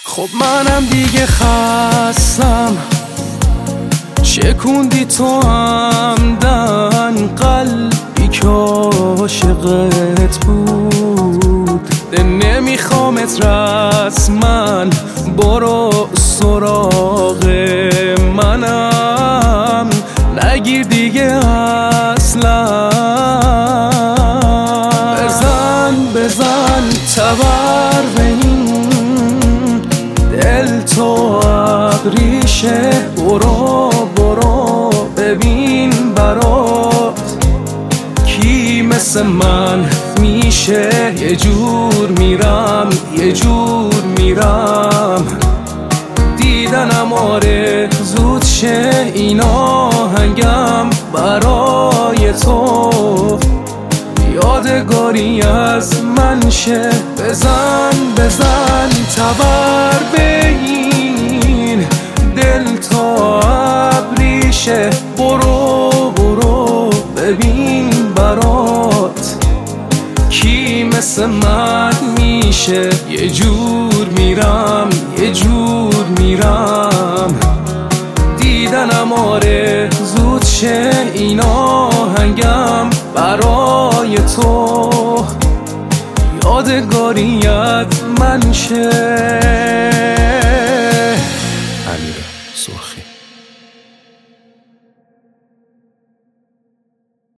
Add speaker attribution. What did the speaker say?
Speaker 1: خب منم دیگه خستم، شکوندی تو همدن قلبی که عاشقت بود. نمیخوامت رسما، برو سراغ منم، نگیر دیگه اصلا. بزن تبر به این دل تو ابریشه، برو ببین برات کی مثل من میشه. یه جور میرم دیدنم آرزوت شه، این آهنگم برای تو یادگاری از من شه. بزن تبر به این دل تا ابریشه، برو ببین برات کی مثل من میشه. یه جور میرم دیدنم آرزوت شه، این آهنگم برای تو یادگاریت من شه. امیر سرخی.